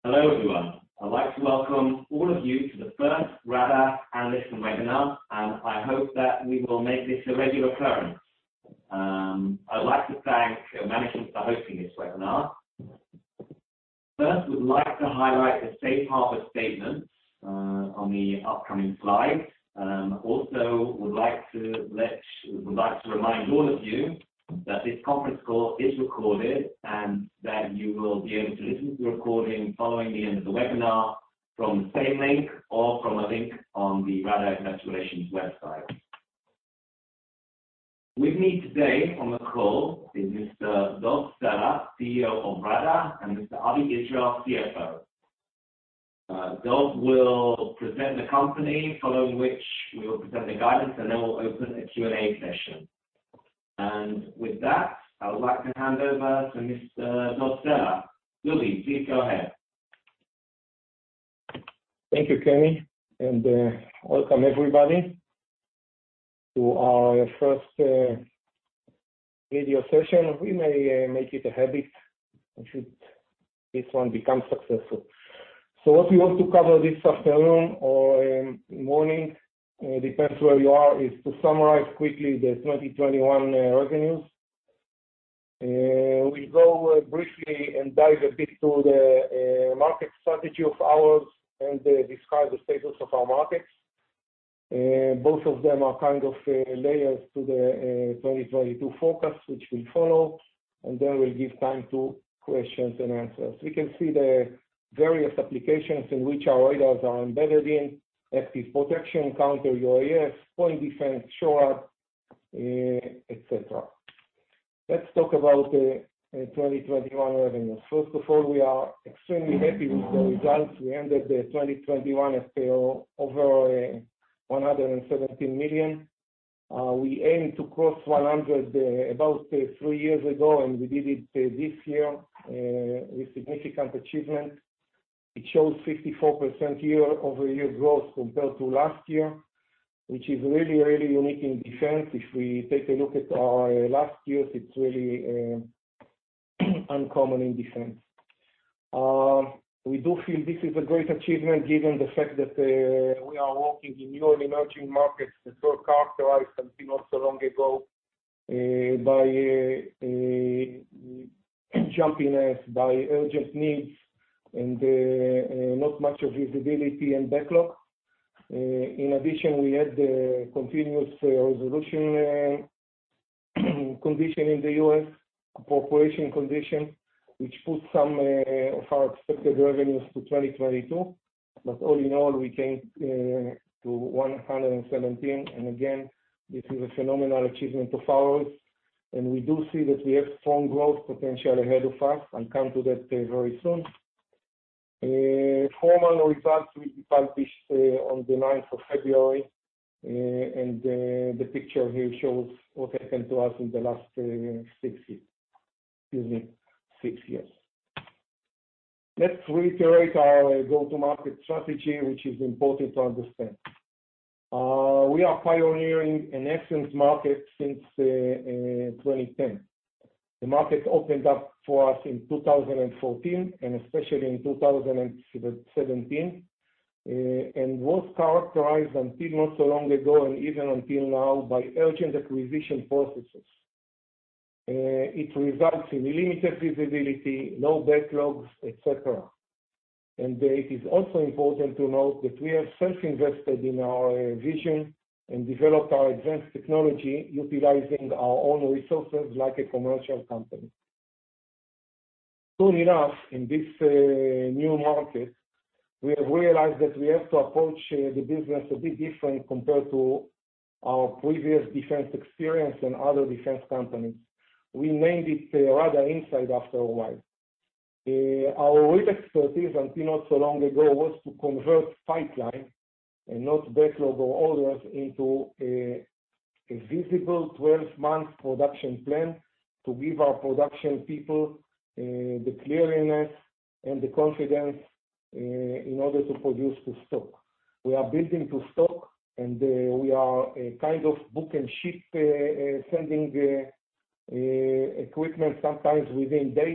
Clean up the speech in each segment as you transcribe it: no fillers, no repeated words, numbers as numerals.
Hello everyone. I'd like to welcome all of you to the first Radar Analyst webinar, and I hope that we will make this a regular occurrence. I'd like to thank management for hosting this webinar. First, we'd like to highlight the safe harbor statements on the upcoming slides. Also, would like to remind all of you that this conference call is recorded and that you will be able to listen to the recording following the end of the webinar from the same link or from a link on the Radar Investor Relations website. With me today on the call is Mr. Dov Sela, CEO of Radar, and Mr. Avi Israel, CFO. Dov will present the company, following which we will present the guidance, and then we'll open a Q&A session. And with that, I would like to hand over to Mr. Dov Sela. Dovi, please go ahead. Thank you, Kenny, and welcome everybody to our first video session. We may make it a habit should this one become successful. So what we want to cover this afternoon or morning, depends where you are, is to summarize quickly the 2021 revenues. We'll go briefly and dive a bit to the market strategy of ours and describe the status of our markets. Both of them are kind of layers to the 2022 focus, which will follow, and then we'll give time to questions and answers. We can see the various applications in which our radars are embedded in: active protection, counter UAS, point defense, SHORAD, etc. Let's talk about the 2021 revenues. First of all, we are extremely happy with the results. We ended the 2021 at over 117 million. We aimed to cross 100 about 3 years ago, and we did it this year with significant achievement. It shows 54% year-over-year growth compared to last year, which is really, really unique in defense. If we take a look at our last years, it's really uncommon in defense. We do feel this is a great achievement given the fact that we are working in new and emerging markets that were characterized until not so long ago by jumpiness, by urgent needs, and not much of visibility and backlog. In addition, we had the continuous resolution condition in the U.S., appropriation condition, which put some of our expected revenues to 2022. But all in all, we came to 117, and again, this is a phenomenal achievement of ours, and we do see that we have strong growth potential ahead of us. I'll come to that very soon. Formal results will be published on the 9th of February, and the picture here shows what happened to us in the last 6 years. Let's reiterate our go-to-market strategy, which is important to understand. We are pioneering an essence market since 2010. The market opened up for us in 2014 and especially in 2017 and was characterized until not so long ago and even until now by urgent acquisition processes. It results in limited visibility, low backlogs, etc. And it is also important to note that we have self-invested in our vision and developed our advanced technology utilizing our own resources like a commercial company. Soon enough, in this new market, we have realized that we have to approach the business a bit different compared to our previous defense experience and other defense companies. We named it Radar Inside after a while. Our real expertise until not so long ago was to convert pipeline and not backlog or orders into a visible 12-month production plan to give our production people the clearness and the confidence in order to produce to stock. We are building to stock, and we are kind of book and ship, sending equipment sometimes within days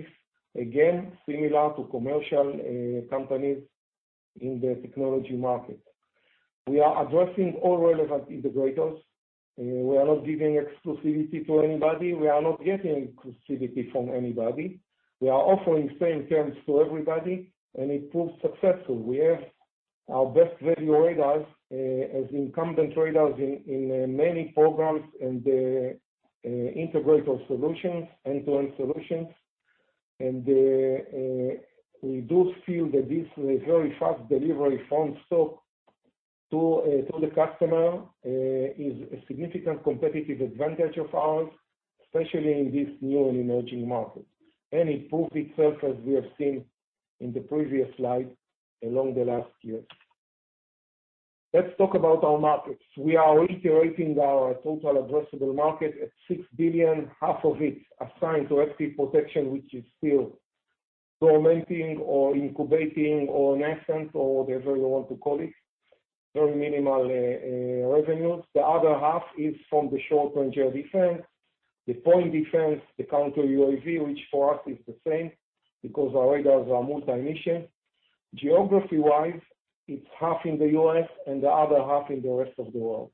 again, similar to commercial companies in the technology market. We are addressing all relevant integrators. We are not giving exclusivity to anybody. We are not getting exclusivity from anybody. We are offering same terms to everybody, and it proves successful. We have our best value radars as incumbent radars in many programs and integrator solutions, end-to-end solutions. And we do feel that this very fast delivery from stock to the customer is a significant competitive advantage of ours, especially in this new and emerging market. And it proved itself, as we have seen in the previous slide, along the last years. Let's talk about our markets. We are reiterating our total addressable market at $6 billion, half of it assigned to active protection, which is still dormanting or incubating or nascent or whatever you want to call it. Very minimal revenues. The other half is from the short-range air defense, the point defense, the counter UAV, which for us is the same because our radars are multi-mission. Geography-wise, it's half in the US and the other half in the rest of the world.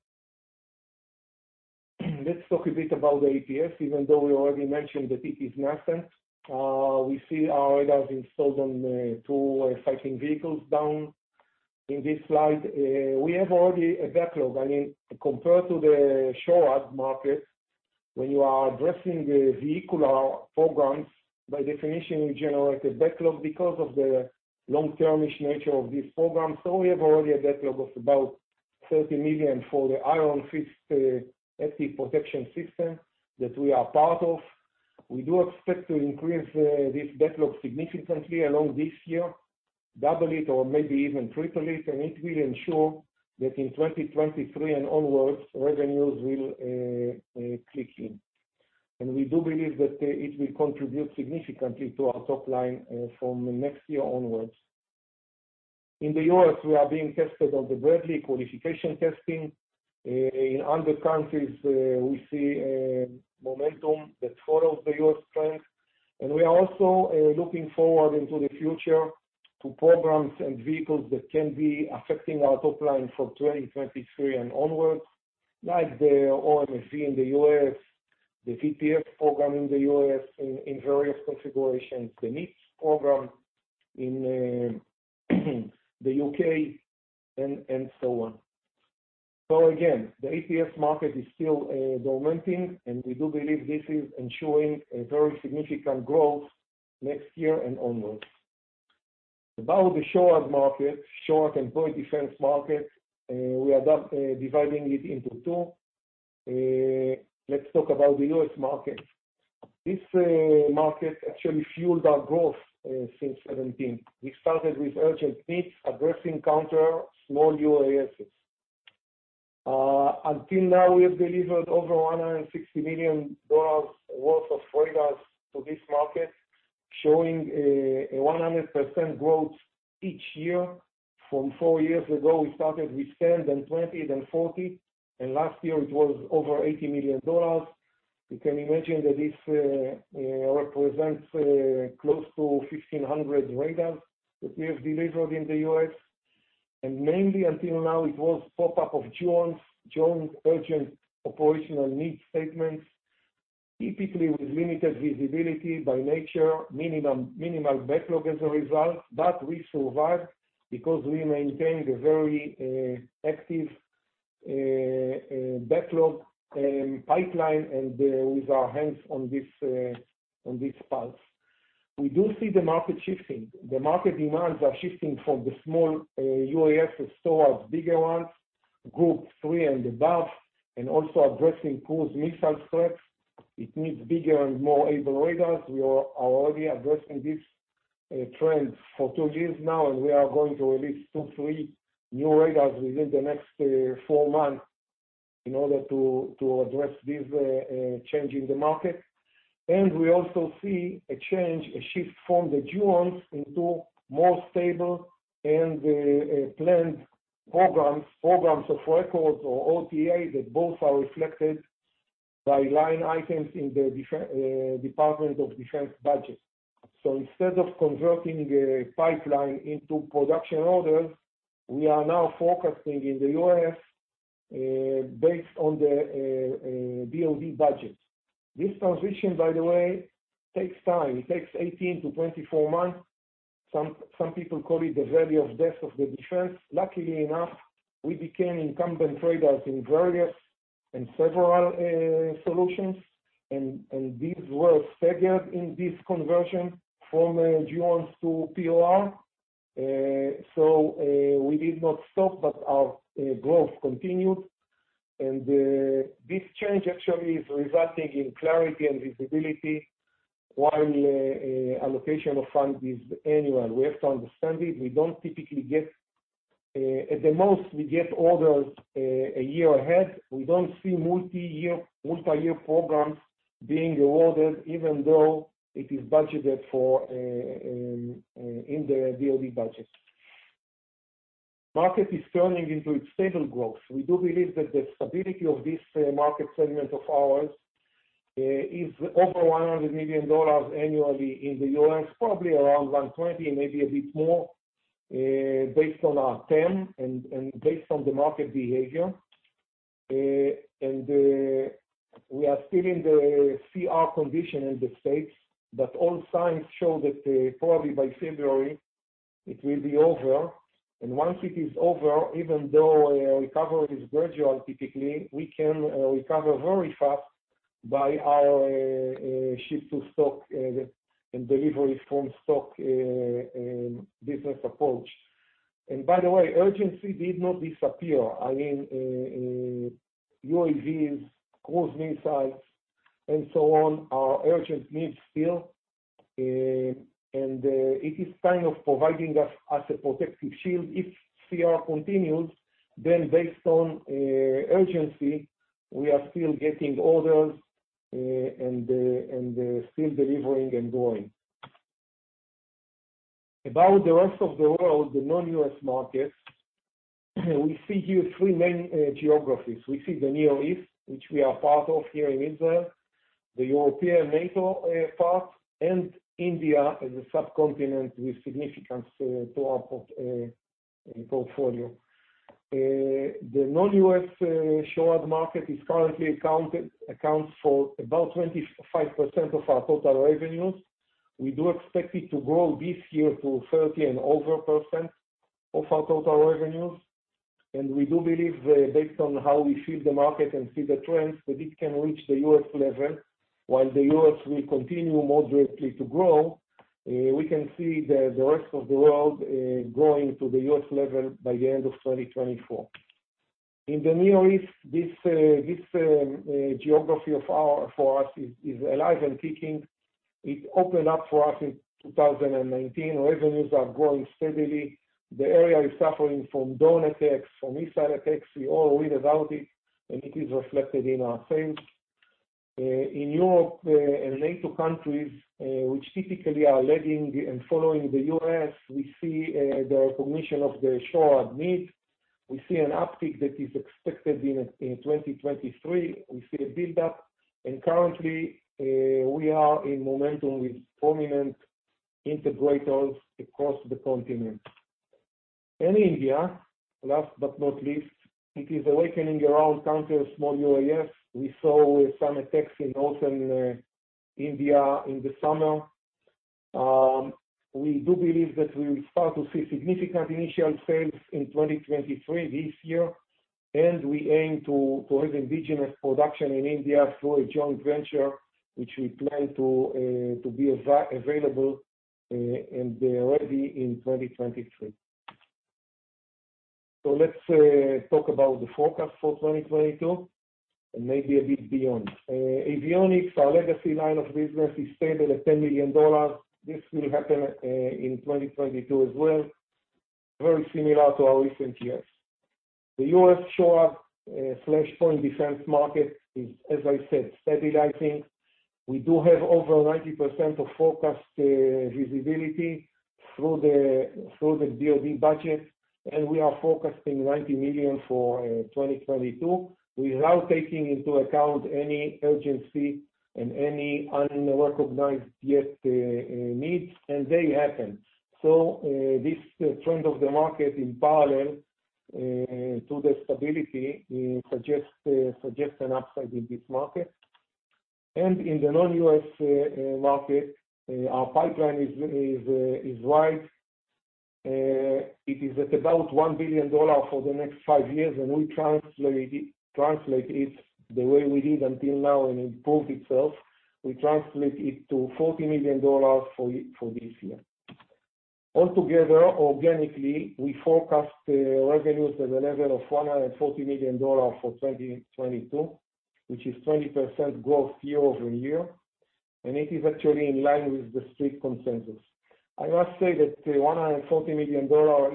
Let's talk a bit about the APS, even though we already mentioned that it is nascent. We see our radars installed on 2 fighting vehicles down in this slide. We have already a backlog. I mean, compared to the SHORAD market, when you are addressing the vehicular programs, by definition, you generate a backlog because of the long-termish nature of this program. So we have already a backlog of about $30 million for the Iron Fist active protection system that we are part of. We do expect to increase this backlog significantly along this year, double it or maybe even triple it, and it will ensure that in 2023 and onwards, revenues will click in. And we do believe that it will contribute significantly to our top line from next year onwards. In the US, we are being tested on the Bradley qualification testing. In other countries, we see momentum that follows the US trend. And we are also looking forward into the future to programs and vehicles that can be affecting our top line from 2023 and onwards, like the OMFV in the US, the VPF program in the US in various configurations, the NITS program in the UK, and so on. So again, the APS market is still dormanting, and we do believe this is ensuring a very significant growth next year and onwards. About the SHORAD market, short and point defense market, we are dividing it into 2. Let's talk about the US market. This market actually fueled our growth since 2017. We started with urgent needs, addressing counter small UASs. Until now, we have delivered over $160 million worth of radars to this market, showing a 100% growth each year. From 4 years ago, we started with 10, then 20, then 40, and last year it was over $80 million. You can imagine that this represents close to 1,500 radars that we have delivered in the US. And mainly until now, it was pop-up of joint urgent operational needs statements, typically with limited visibility by nature, minimal backlog as a result, but we survived because we maintained a very active backlog pipeline and with our hands on this pulse. We do see the market shifting. The market demands are shifting from the small UASs towards bigger ones, Group 3 and above, and also addressing cruise missile threats. It needs bigger and more able radars. We are already addressing this trend for 2 years now, and we are going to release 2-3 new radars within the next 4 months in order to address this change in the market. And we also see a shift from the G1s into more stable and planned programs of records or OTA that both are reflected by line items in the Department of Defense budget. So instead of converting a pipeline into production orders, we are now forecasting in the US based on the DoD budget. This transition, by the way, takes time. It takes 18 to 24 months. Some people call it the valley of death of the defense. Luckily enough, we became incumbent traders in various and several solutions, and these were staggered in this conversion from GEONS to POR. So we did not stop, but our growth continued. And this change actually is resulting in clarity and visibility, while allocation of funds is annual. We have to understand it. We don't typically get, at the most, we get orders a year ahead. We don't see multi-year programs being awarded, even though it is budgeted for in the DoD budget. Market is turning into its stable growth. We do believe that the stability of this market segment of ours is over $100 million annually in the US, probably around 120, maybe a bit more, based on our TAM and based on the market behavior. And we are still in the CR condition in the States, but all signs show that probably by February it will be over. And once it is over, even though recovery is gradual typically, we can recover very fast by our ship to stock and delivery from stock business approach. And by the way, urgency did not disappear. I mean, UAVs, cruise missiles, and so on are urgent needs still. And it is kind of providing us a protective shield. If CR continues, then based on urgency, we are still getting orders and still delivering and growing. About the rest of the world, the non-US markets, we see here three main geographies. We see the Near East, which we are part of here in Israel, the European NATO part, and India as a subcontinent with significance to our portfolio. The non-US SHORAD market is currently accounts for about 25% of our total revenues. We do expect it to grow this year to 30% and over of our total revenues. And we do believe, based on how we feel the market and see the trends, that it can reach the US level. While the US will continue moderately to grow, we can see the rest of the world growing to the US level by the end of 2024. In the Near East, this geography for us is alive and kicking. It opened up for us in 2019. Revenues are growing steadily. The area is suffering from drone attacks, from missile attacks. We all read about it, and it is reflected in our sales. In Europe and NATO countries, which typically are leading and following the US, we see the recognition of the SHORAD need. We see an uptick that is expected in 2023. We see a build-up, and currently we are in momentum with prominent integrators across the continent. And India, last but not least, it is awakening around counter small UAS. We saw some attacks in northern India in the summer. We do believe that we will start to see significant initial sales in 2023 this year, and we aim to have indigenous production in India through a joint venture, which we plan to be available and ready in 2023. So let's talk about the forecast for 2022 and maybe a bit beyond. Avionics, our legacy line of business, is stable at $10 million. This will happen in 2022 as well, very similar to our recent years. The US SHORAD/point defense market is, as I said, stabilizing. We do have over 90% of forecast visibility through the DoD budget, and we are forecasting $90 million for 2022 without taking into account any urgency and any unrecognized yet needs, and they happen. So this trend of the market in parallel to the stability suggests an upside in this market. And in the non-US market, our pipeline is wide. It is at about $1 billion for the next 5 years, and we translate it the way we did until now and improved itself. We translate it to $40 million for this year. Altogether, organically, we forecast revenues at a level of $140 million for 2022, which is 20% growth year over year, and it is actually in line with the Street consensus. I must say that $140 million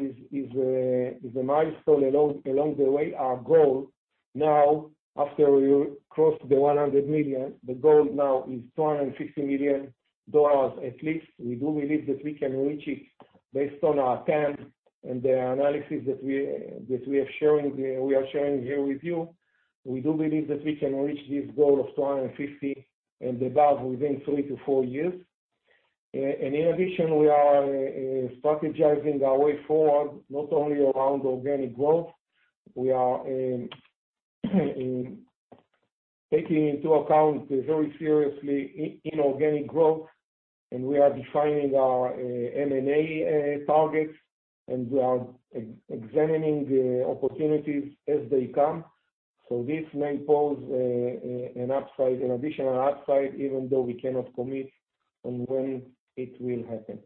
is a milestone along the way. Our goal now, after we crossed the 100 million, the goal now is $250 million at least. We do believe that we can reach it based on our TAM and the analysis that we are sharing here with you. We do believe that we can reach this goal of 250 and above within 3 to 4 years. And in addition, we are strategizing our way forward, not only around organic growth. We are taking into account very seriously inorganic growth, and we are defining our M&A targets, and we are examining the opportunities as they come. So this may pose an additional upside, even though we cannot commit on when it will happen.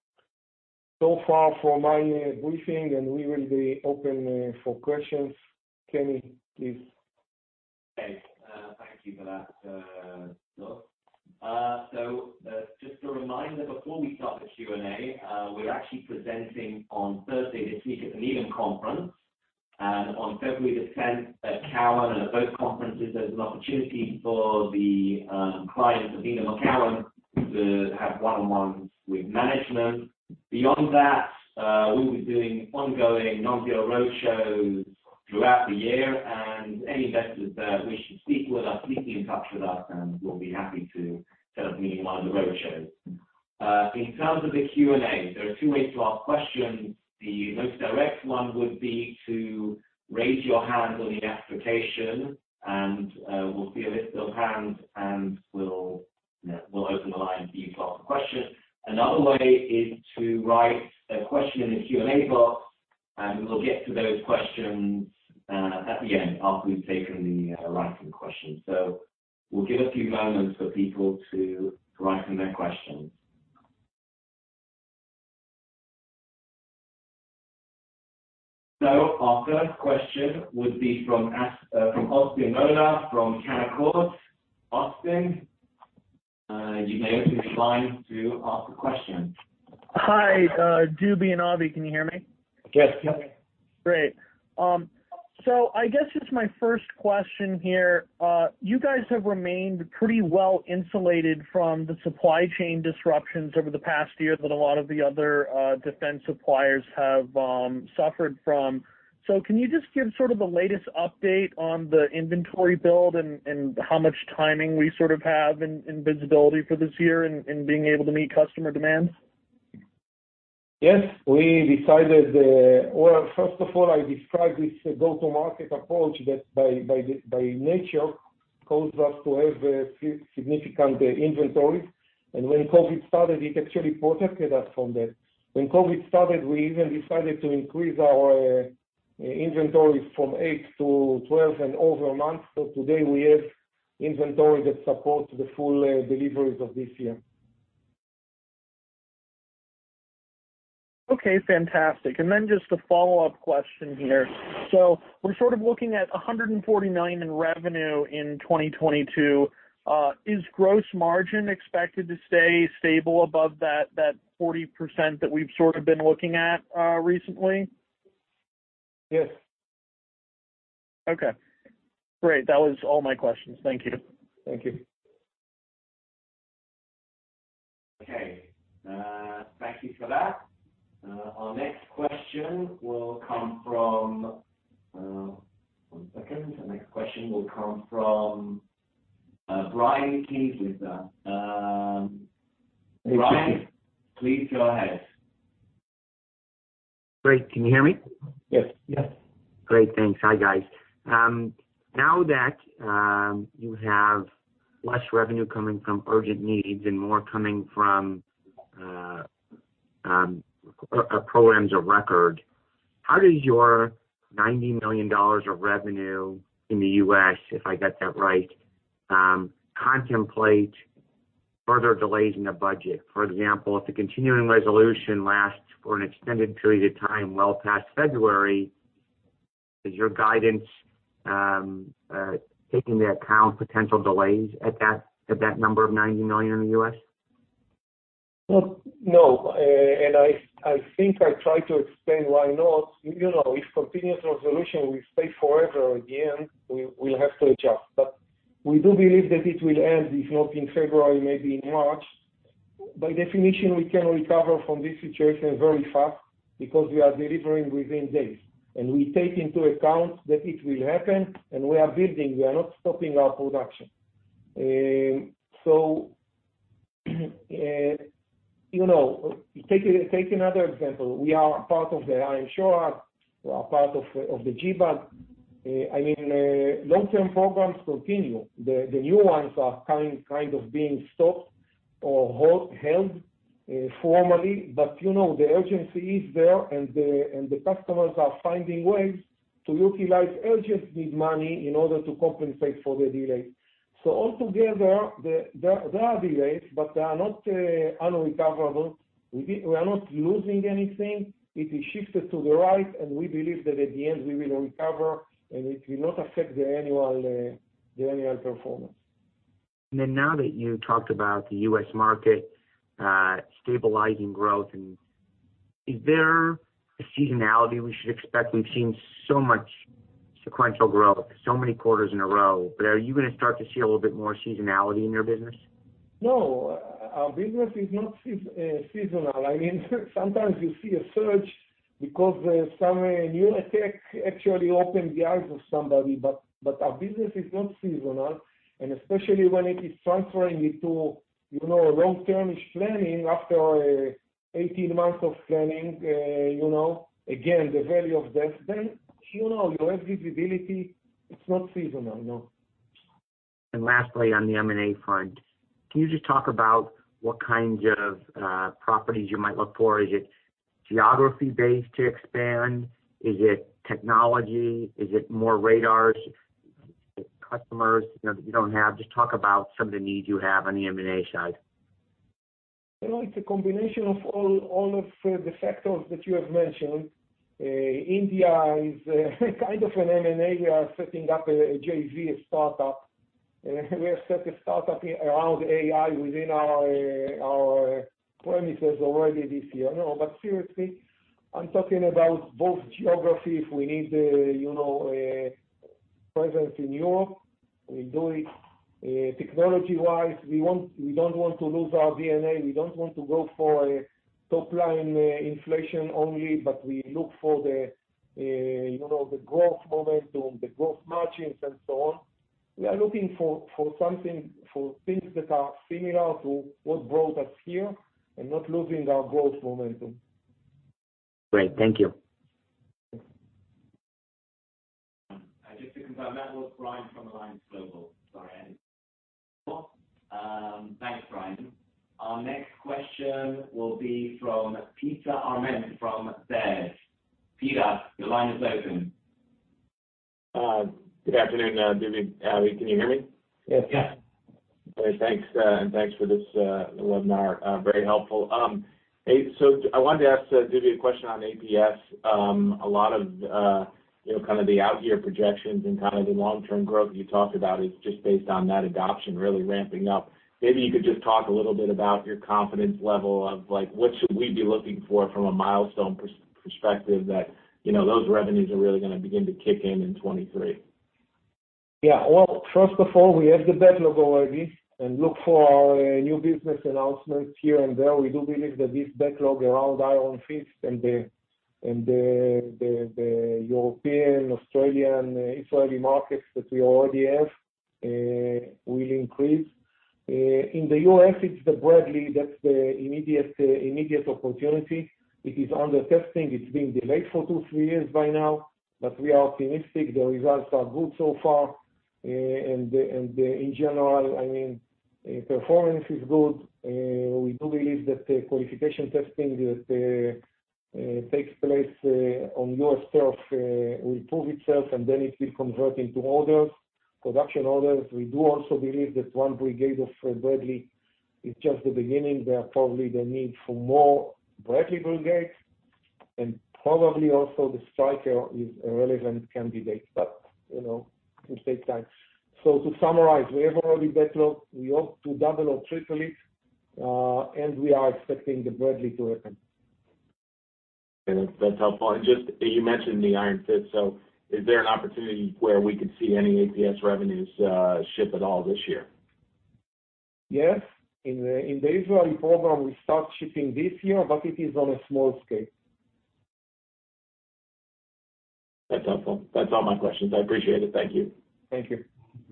So far for my briefing, and we will be open for questions. Kenny, please. Okay, thank you for that, Doug. So just a reminder, before we start the Q&A, we're actually presenting on Thursday this week at the Needham Conference, and on February the 10th at Cowen, and at both conferences there's an opportunity for the clients of Needham or Cowen to have one-on-ones with management. Beyond that, we'll be doing ongoing non-deal roadshows throughout the year, and any investors that wish to speak with us, please be in touch with us, and we'll be happy to set up a meeting on the roadshows. In terms of the Q&A, there are 2 ways to ask questions. The most direct one would be to raise your hand on the application, and we'll see a list of hands, and we'll open the line for you to ask a question. Another way is to write a question in the Q&A box, and we'll get to those questions at the end after we've taken the writing questions. So we'll give a few moments for people to write in their questions. So our first question would be from Austin Moeller from Canaccord. Austin, you may open the line to ask a question. Hi, Doobie and Avi, can you hear me? Yes. Great. So I guess it's my first question here. You guys have remained pretty well insulated from the supply chain disruptions over the past year that a lot of the other defense suppliers have suffered from. So can you just give sort of the latest update on the inventory build and how much timing we sort of have in visibility for this year and being able to meet customer demands? Yes, we decided, well, first of all, I described this go-to-market approach that by nature caused us to have significant inventory. And when COVID started, it actually protected us from that. When COVID started, we even decided to increase our inventory from 8 to 12 and over months. So today we have inventory that supports the full deliveries of this year. Okay, fantastic. And then just a follow-up question here. So we're sort of looking at $140 million in revenue in 2022. Is gross margin expected to stay stable above that 40% that we've sort of been looking at recently? Yes. Okay, great. That was all my questions. Thank you. Thank you. Okay, thank you for that. Our next question will come from, one second, the next question will come from Brian Kinstlinger. Brian, please go ahead. Great. Can you hear me? Yes. Yes. Great. Thanks. Hi, guys. Now that you have less revenue coming from urgent needs and more coming from programs of record, how does your $90 million of revenue in the U.S., if I got that right, contemplate further delays in the budget? For example, if the continuing resolution lasts for an extended period of time, well past February, is your guidance taking into account potential delays at that number of 90 million in the U.S.? No, and I think I try to explain why not. If continuous resolution will stay forever at the end, we'll have to adjust. But we do believe that it will end, if not in February, maybe in March. By definition, we can recover from this situation very fast because we are delivering within days. And we take into account that it will happen, and we are building. We are not stopping our production. Take another example. We are part of the IM SHORAD. We are part of the GBAD. Long-term programs continue. The new ones are kind of being stopped or held formally, but the urgency is there, and the customers are finding ways to utilize urgent need money in order to compensate for the delay. So altogether, there are delays, but they are not unrecoverable. We are not losing anything. It is shifted to the right, and we believe that at the end we will recover, and it will not affect the annual performance. And then now that you talked about the U.S. market stabilizing growth, and is there a seasonality we should expect? We've seen so much sequential growth, so many quarters in a row, but are you going to start to see a little bit more seasonality in your business? No, our business is not seasonal. Sometimes you see a surge because some new attack actually opened the eyes of somebody, but our business is not seasonal, and especially when it is transferring into long-termish planning after 18 months of planning, again, the value of that, then you have visibility. It's not seasonal, no. And lastly, on the M&A front, can you just talk about what kinds of properties you might look for? Is it geography-based to expand? Is it technology? Is it more radars? Customers that you don't have? Just talk about some of the needs you have on the M&A side. It's a combination of all of the factors that you have mentioned. India is kind of an M&A. We are setting up a JV, a startup. We have set a startup around AI within our premises already this year. No, but seriously, I'm talking about both geography. If we need, presence in Europe, we do it. Technology-wise, we don't want to lose our DNA. We don't want to go for a top-line inflation only, but we look for the growth momentum, the growth margins, and so on. We are looking for things that are similar to what brought us here, and not losing our growth momentum. Great, thank you. Just to confirm, that was Brian from Alliance Global. Sorry. Thanks, Brian. Our next question will be from Peter Arment from Baird. Peter, your line is open. Good afternoon, David. Avi, can you hear me? Yes. Yes. Okay, thanks, and thanks for this webinar. Very helpful. Hey, so I wanted to ask David a question on APS. A lot of kind of the out-year projections and kind of the long-term growth you talked about is just based on that adoption really ramping up. Maybe you could just talk a little bit about your confidence level of what should we be looking for from a milestone perspective that those revenues are really going to begin to kick in 23. Yeah, well, first of all, we have the backlog already, and look for our new business announcements here and there. We do believe that this backlog around Iron Fist and the European, Australian, Israeli markets that we already have will increase. In the U.S., it's the Bradley. That's the immediate opportunity. It is under testing. It's been delayed for 2-3 years by now, but we are optimistic. The results are good so far, and in general, I mean, performance is good. We do believe that the qualification testing that takes place on U.S. turf will prove itself, and then it will convert into orders, production orders. We do also believe that one brigade of Bradley is just the beginning. There are probably the need for more Bradley brigades, and probably also the Stryker is a relevant candidate, but it will take time. So to summarize, we have already backlog. We hope to double or triple it, and we are expecting the Bradley to happen. And that's helpful. And just, you mentioned the Iron Fist, so is there an opportunity where we could see any APS revenues ship at all this year? Yes. In the Israeli program, we start shipping this year, but it is on a small scale. That's helpful. That's all my questions. I appreciate it. Thank you. Thank you.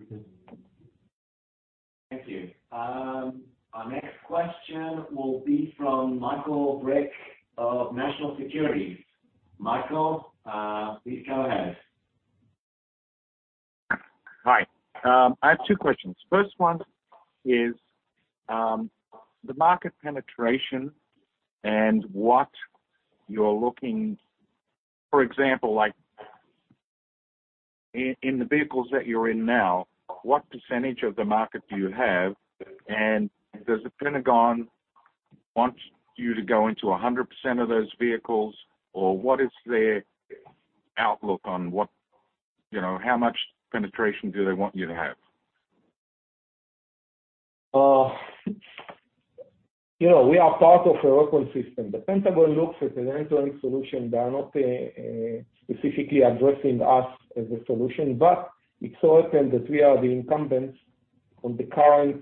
Thank you. Our next question will be from Michael Brick of National Securities. Michael, please go ahead. Hi. I have two questions. First one is the market penetration and what you're looking, for example, like in the vehicles that you're in now, what percentage of the market do you have, and does the Pentagon want you to go into 100% of those vehicles, or what is their outlook on what, how much penetration do they want you to have? We are part of a weapon system. The Pentagon looks at an end-to-end solution. They are not specifically addressing us as a solution, but it so happens that we are the incumbents on the current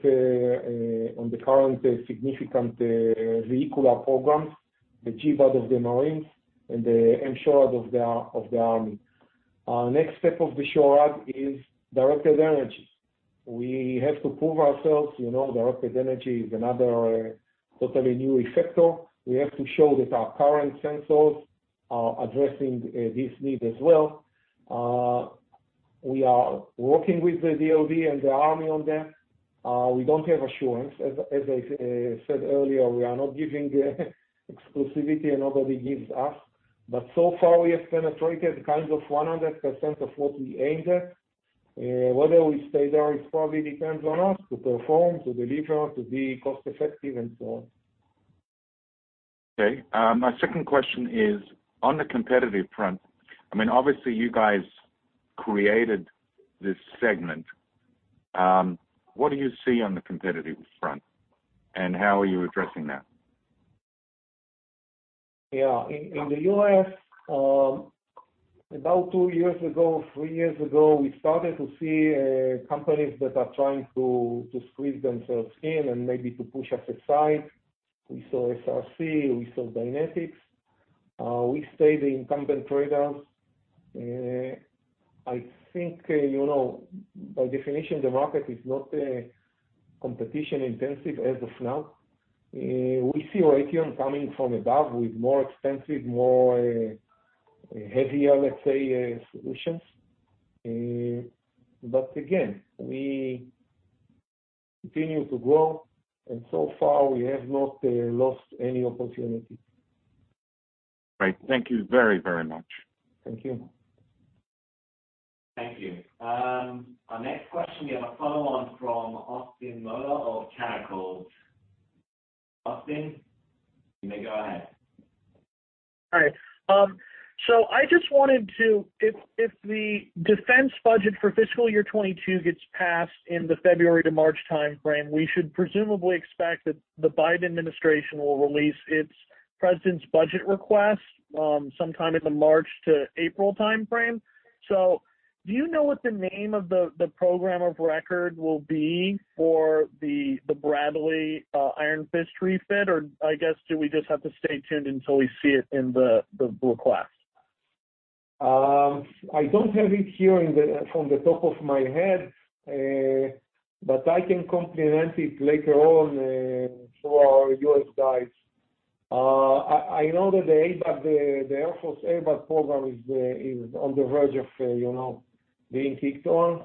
significant vehicular programs, the GBAD of the Marines and the MSHORAD of the Army. Next step of the SHORAD is directed energy. We have to prove ourselves. Directed energy is another totally new effector. We have to show that our current sensors are addressing this need as well. We are working with the DoD and the Army on that. We don't have assurance. As I said earlier, we are not giving exclusivity, and nobody gives us. But so far, we have penetrated kind of 100% of what we aimed at. Whether we stay there, it probably depends on us to perform, to deliver, to be cost effective, and so on. Okay. My second question is on the competitive front. I mean, obviously, you guys created this segment. What do you see on the competitive front, and how are you addressing that? Yeah, in the U.S., about 2 years ago, 3 years ago, we started to see companies that are trying to squeeze themselves in and maybe to push us aside. We saw SRC, we saw Dynetics. We stayed the incumbent traders. I think, by definition, the market is not competition intensive as of now. We see Raytheon coming from above with more expensive, more heavier, let's say, solutions. But again, we continue to grow, and so far we have not lost any opportunity. Right. Thank you very, very much. Thank you. Thank you. Our next question, we have a follow-on from Austin Moeller of Canaccord. Austin, you may go ahead. All right. So I just wanted to, if the defense budget for fiscal year 22 gets passed in the February to March timeframe, we should presumably expect that the Biden administration will release its president's budget request sometime in the March to April timeframe. So do you know what the name of the program of record will be for the Bradley Iron Fist refit, or I guess do we just have to stay tuned until we see it in the request? I don't have it here from the top of my head. but I can complement it later on through our US guys. I know that the Air Force ABAT program is on the verge of being kicked off.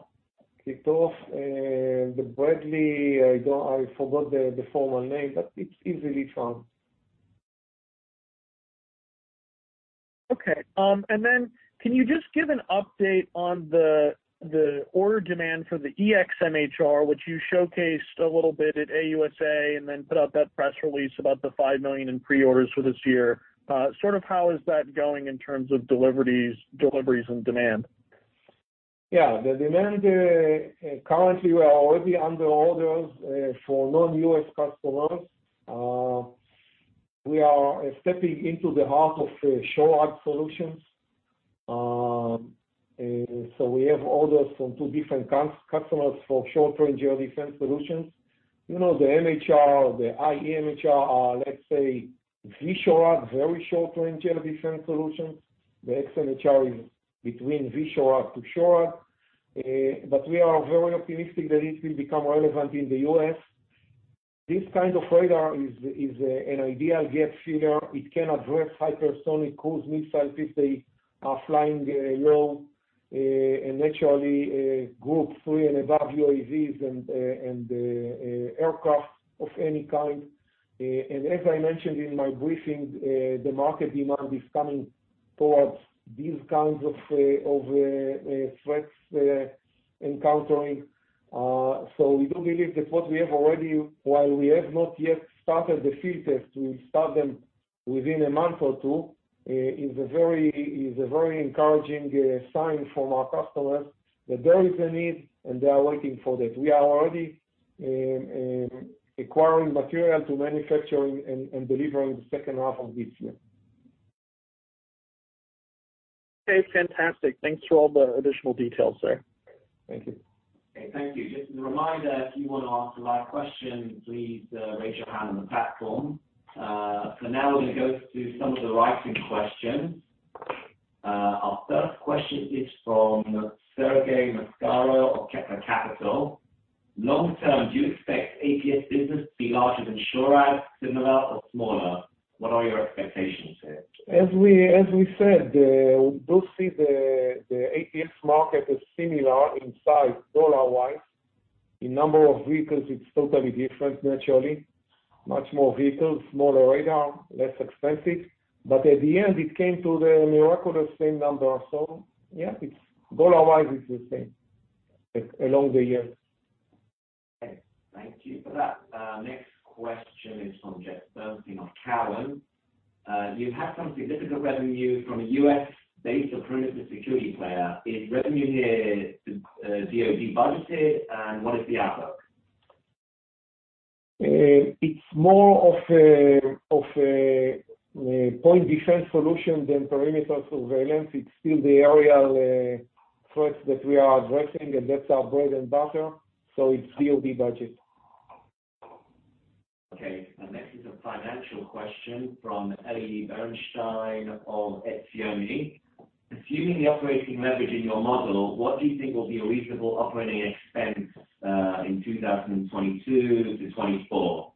The Bradley, I forgot the formal name, but it's easily found. Okay. And then can you just give an update on the order demand for the EX-MHR, which you showcased a little bit at AUSA and then put out that press release about the 5 million in pre-orders for this year. Sort of how is that going in terms of deliveries and demand? Yeah, the demand currently we are already under orders for non-US customers. We are stepping into the heart of SHORAD solutions. So we have orders from two different customers for short-range air defense solutions. The MHR, the IEMHR are, let's say, VSHORAD, very short-range air defense solutions. The XMHR is between VSHORAD to SHORAD. But we are very optimistic that it will become relevant in the US. This kind of radar is an ideal gap filler. It can address hypersonic cruise missiles if they are flying low, and naturally Group 3 and above UAVs and aircraft of any kind. And as I mentioned in my briefing, the market demand is coming towards these kinds of threats encountering. So we do believe that what we have already, while we have not yet started the field test, we will start them within a month or two, is a very encouraging sign from our customers that there is a need and they are waiting for that. We are already acquiring material to manufacturing and delivering the second half of this year. Okay, fantastic. Thanks for all the additional details there. Thank you. Okay, thank you. Just as a reminder, if you want to ask a live question, please raise your hand on the platform. So now we're going to go through some of the writing questions. Our first question is from Sergey Mascaro of Kepler Capital. Long term, do you expect APS business to be larger than SHORAD, similar, or smaller? What are your expectations here? As we said, we do see the APS market as similar in size, dollar-wise. In number of vehicles, it's totally different, naturally. Much more vehicles, smaller radar, less expensive. But at the end, it came to the miraculous same number. So, yeah, it's dollar-wise, it's the same along the years. Okay, thank you for that. Next question is from Jeff Bernstein of Cowen. You've had some significant revenue from a US-based or perimeter security player. Is revenue here DoD budgeted, and what is the outlook? It's more of a point defense solution than perimeter surveillance. It's still the aerial threats that we are addressing, and that's our bread and butter. So it's DoD budget. Okay, and next is a financial question from Eli Bernstein of Etzioni. Assuming the operating leverage in your model, what do you think will be a reasonable operating expense in 2022 to 24?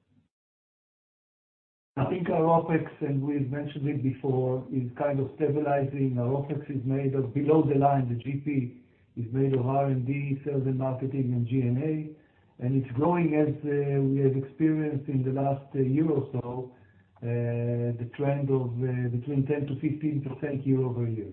I think our OPEX, and we've mentioned it before, is kind of stabilizing. Our OPEX is made of below the line, the GP is made of R&D, sales and marketing, and G&A. And it's growing as we have experienced in the last year or so, the trend of between 10 to 15% year over year.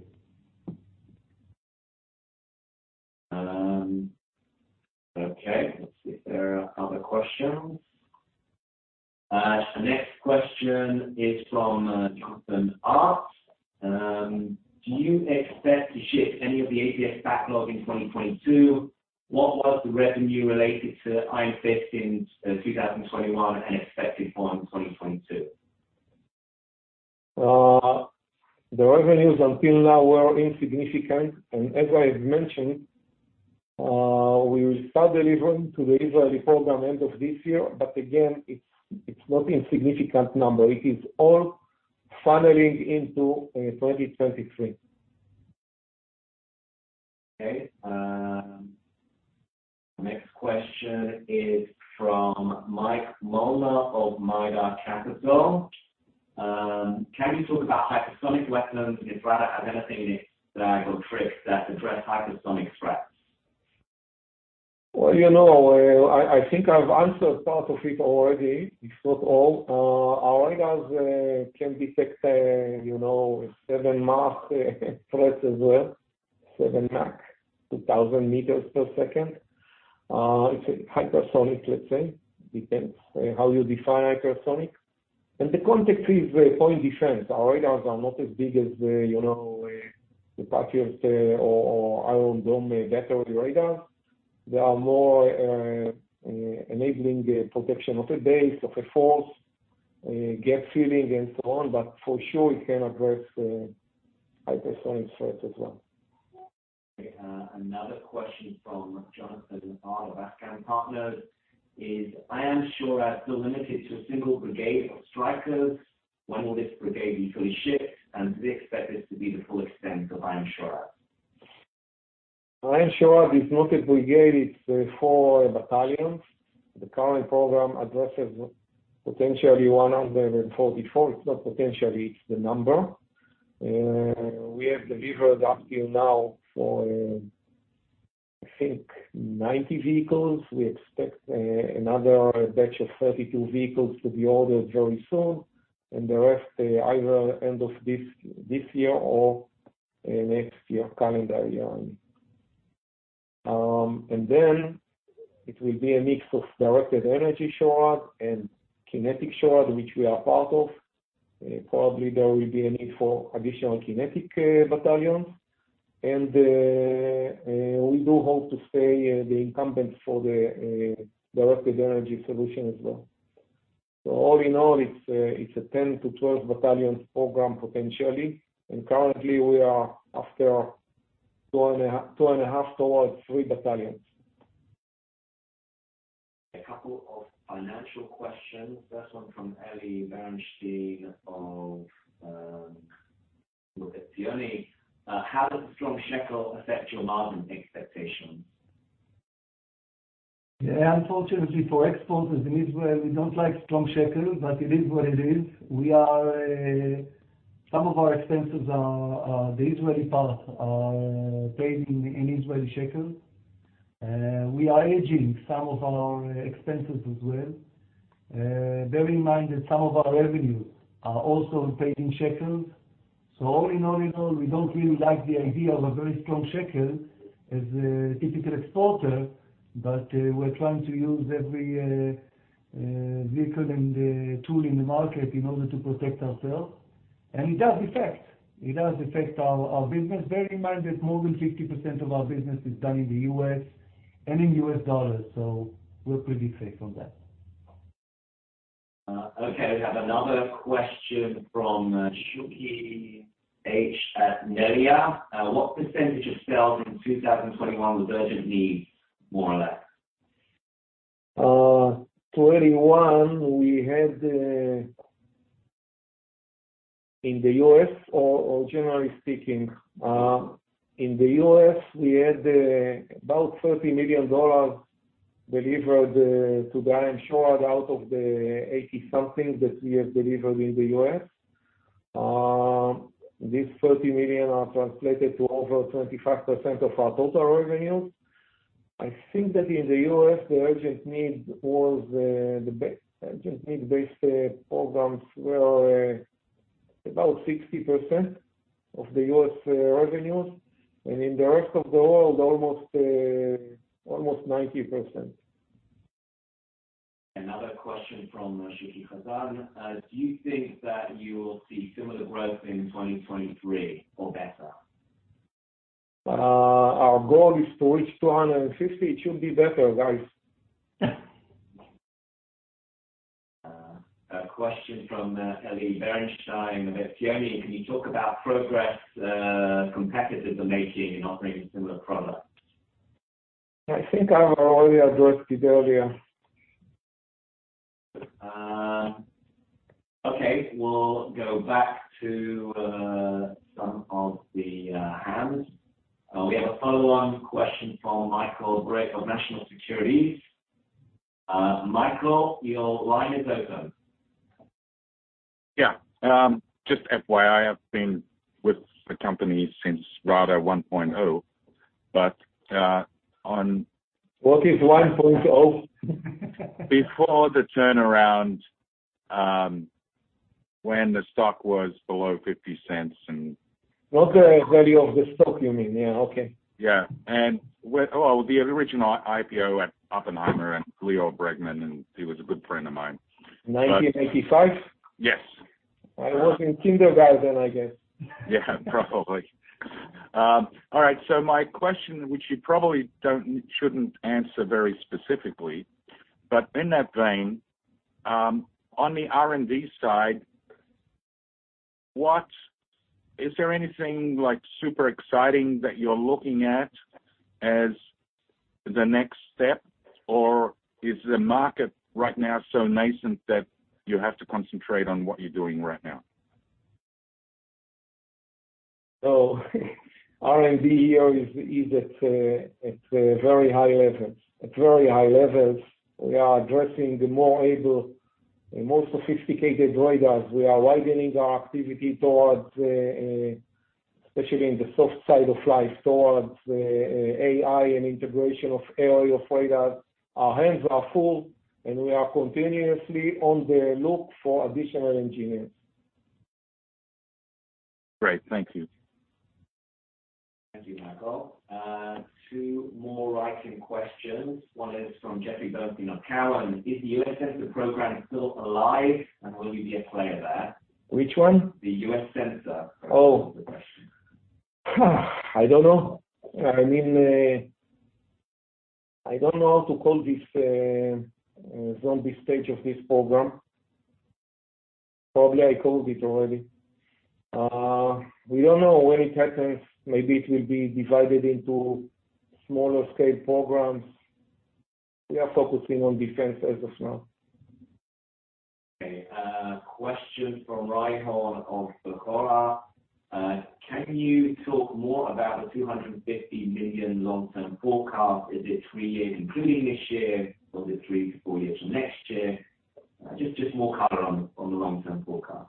Okay, let's see if there are other questions. The next question is from Jonathan Art. Do you expect to ship any of the APS backlog in 2022? What was the revenue related to Iron Fist in 2021 and expected for in 2022? The revenues until now were insignificant, and as I have mentioned, we will start delivering to the Israeli program end of this year, but again, it's not insignificant number. It is all funneling into 2023. Okay. Next question is from Mike Molnar of Mida Capital. Can you talk about hypersonic weapons and if radar has anything in its bag or tricks that address hypersonic threats? Well, I think I've answered part of it already, if not all. Our radars can detect, 7 Mach threats as well, 7 Mach, 2,000 meters per second. It's a hypersonic, let's say. Depends how you define hypersonic. And the context is point defense. Our radars are not as big as, the Patriot or Iron Dome battery radars. They are more enabling protection of a base, of a force, gap filling, and so on. But for sure, it can address hypersonic threats as well. Another question from Jonathan R. of Afghan Partners is, IAM SHORAD still limited to a single brigade of strikers? When will this brigade be fully shipped? And do they expect this to be the full extent of IAM SHORAD? IAM SHORAD is not a brigade, it's 4 battalions. The current program addresses potentially 144. It's not potentially, it's the number. We have delivered up till now for, I think, 90 vehicles. We expect another batch of 32 vehicles to be ordered very soon, and the rest either end of this year or next year, calendar year. And then it will be a mix of directed energy SHORAD and kinetic SHORAD, which we are part of. Probably there will be a need for additional kinetic battalions. And we do hope to stay the incumbent for the directed energy solution as well. So all in all, it's a 10 to 12 battalions program potentially. And currently we are after 2.5 towards 3 battalions. A couple of financial questions. First one from Eli Bernstein of Zioni. How does the strong shekel affect your margin expectations? Yeah, unfortunately for exporters in Israel, we don't like strong shekel, but it is what it is. Some of our expenses are the Israeli part are paid in Israeli shekel. We are hedging some of our expenses as well. Bear in mind that some of our revenues are also paid in shekels. So all in all, we don't really like the idea of a very strong shekel as a typical exporter, but we're trying to use every vehicle and tool in the market in order to protect ourselves. And it does affect our business. Bear in mind that more than 50% of our business is done in the U.S. and in U.S. dollars, so we're pretty safe on that. Okay, we have another question from Shuki H. at Nelia. What percentage of sales in 2021 was urgent needs, more or less? 21, we had in the U.S. or generally speaking, in the U.S. we had about $30 million delivered to the IAM SHORAD out of the 80-something that we have delivered in the U.S. These 30 million are translated to over 25% of our total revenue. I think that in the U.S. the urgent need was urgent need-based programs were about 60% of the U.S. revenues, and in the rest of the world almost 90%. Another question from Shuki Khazan. Do you think that you will see similar growth in 2023 or better? Our goal is to reach 250. It should be better, guys. A question from Eli Bernstein of Zioni. Can you talk about progress competitors are making in offering similar products? I think I've already addressed it earlier. Okay, we'll go back to some of the hands. We have a follow-on question from Michael Brick of National Securities. Michael, your line is open. Yeah. Just FYI, I've been with the company since RADA 1.0, but on What is 1.0? before the turnaround, when the stock was below 50 cents and Not the value of the stock, you mean? Yeah, okay. yeah, and the original IPO at Oppenheimer and Leo Bregman, and he was a good friend of mine. 1985? Yes. I was in kindergarten, I guess. Yeah, probably. All right. So my question, which you probably shouldn't answer very specifically, but in that vein, on the R&D side, is there anything like super exciting that you're looking at as the next step, or is the market right now so nascent that you have to concentrate on what you're doing right now? So R&D here is at very high levels. At very high levels, we are addressing the more able and more sophisticated radars. We are widening our activity towards, especially in the soft side of life, towards AI and integration of area of radars. Our hands are full, and we are continuously on the look for additional engineers. Great. Thank you. Thank you, Michael. Two more writing questions. One is from Jeffrey Bernstein of Cowen. Is the U.S. Sensor program still alive, and will you be a player there? Which one? The U.S. Sensor. Oh. The question. I don't know. I mean, I don't know how to call this zombie stage of this program. Probably I called it already. We don't know when it happens. Maybe it will be divided into smaller scale programs. We are focusing on defense as of now. Okay. Question from Reinhorn of Bechora. Can you talk more about the 250 million long-term forecast? Is it 3 years including this year, or is it 3 to 4 years from next year? Just more color on the long-term forecast.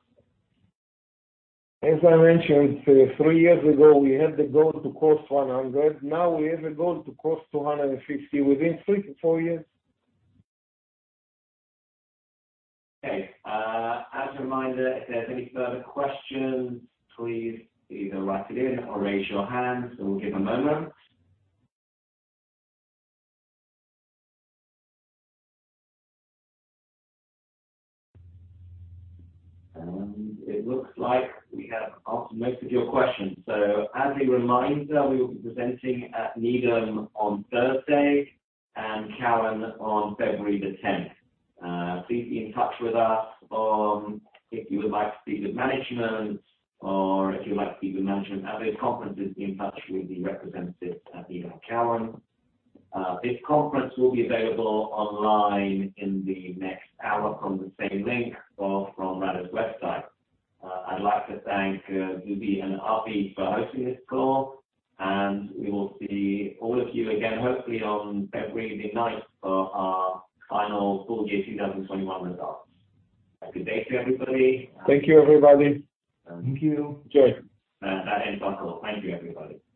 As I mentioned, 3 years ago, we had the goal to cross 100. Now we have a goal to cross 250 within 3 to 4 years. Okay. As a reminder, if there's any further questions, please either write it in or raise your hand, so we'll give a moment. It looks like we have answered most of your questions. So as a reminder, we will be presenting at Needham on Thursday and Cowen on February the 10th. Please be in touch with us if you would like to speak with management, or if you'd like to speak with management at those conferences, be in touch with the representatives at Needham and Cowen. This conference will be available online in the next hour from the same link or from RADA's website. I'd like to thank Zubi and Avi for hosting this call, and we will see all of you again, hopefully on February the 9th for our final full year 2021 results. Have a good day to everybody. Thank you, everybody. Thank you. Enjoy. That ends our call. Thank you, everybody.